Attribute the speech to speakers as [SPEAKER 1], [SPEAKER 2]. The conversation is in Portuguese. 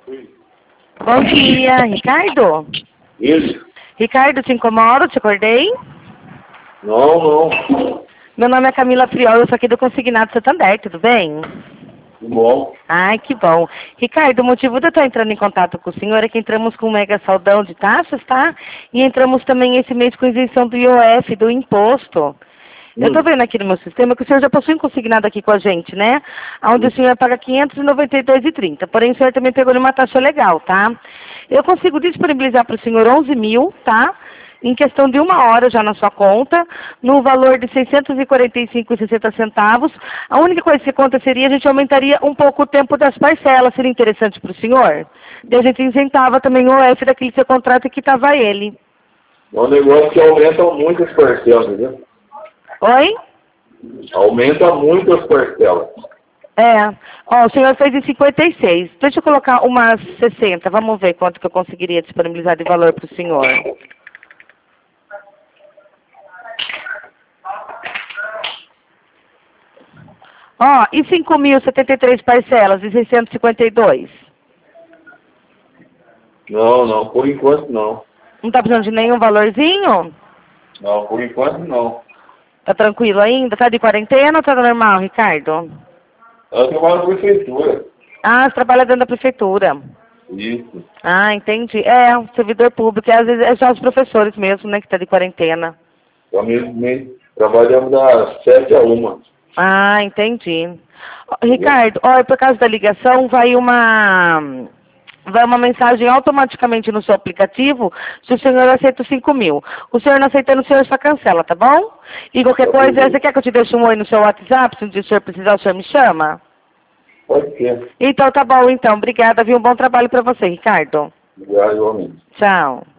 [SPEAKER 1] Bom dia, Ricardo?
[SPEAKER 2] Isso?
[SPEAKER 1] Ricardo, te incomodo? Te acordei?
[SPEAKER 2] Não.
[SPEAKER 1] Meu nome é Camila Friol, eu sou aqui do Consignado Santander, tudo bem?
[SPEAKER 2] Tudo bom.
[SPEAKER 1] Ai, que bom. Ricardo, o motivo de eu estar entrando em contato com o senhor é que entramos com um mega saldão de taxas, tá? E entramos também esse mês com isenção do IOF, do imposto. Eu tô vendo aqui no meu sistema que o senhor já possui um consignado aqui com a gente, né? Onde o senhor paga R$ 592,30. Porém, o senhor também pegou numa taxa legal, tá? Eu consigo disponibilizar para o senhor 11 mil, tá? Em questão de 1 hora já na sua conta, no valor de R$ 645,60. A única coisa que aconteceria, a gente aumentaria um pouco o tempo das parcelas. Seria interessante para o senhor? Daí a gente isentava também o OF daquele seu contrato que estava ele.
[SPEAKER 2] É um negócio que aumenta muito as parcelas, viu?
[SPEAKER 1] Oi?
[SPEAKER 2] Aumenta muito as parcelas.
[SPEAKER 1] É. Ó, o senhor fez em 56. Deixa eu colocar umas 60. Vamos ver quanto que eu conseguiria disponibilizar de valor para o senhor. Ó, e 5.073 parcelas de 652?
[SPEAKER 2] Não, por enquanto não.
[SPEAKER 1] Não tá precisando de nenhum valorzinho?
[SPEAKER 2] Não, por enquanto não.
[SPEAKER 1] Tá tranquilo ainda? Tá de quarentena ou tá normal, Ricardo?
[SPEAKER 2] Eu trabalho na prefeitura.
[SPEAKER 1] Ah, você trabalha dentro da prefeitura.
[SPEAKER 2] Isso.
[SPEAKER 1] Ah, entendi. É, um servidor público. Às vezes é só os professores mesmo, né, que tá de quarentena.
[SPEAKER 2] Trabalhamos das 7 a 1.
[SPEAKER 1] Ah, entendi. Ó, Ricardo, olha, por causa da ligação, vai uma mensagem automaticamente no seu aplicativo se o senhor aceita os 5 mil. O senhor não aceitando, o senhor só cancela, tá bom? E qualquer coisa, você quer que eu te deixe um oi no seu WhatsApp? Se um dia o senhor precisar, o senhor me chama?
[SPEAKER 2] Pode ser.
[SPEAKER 1] Então, tá bom, então. Obrigada, viu? Um bom trabalho para você, Ricardo.
[SPEAKER 2] Obrigado, igualmente.
[SPEAKER 1] Tchau.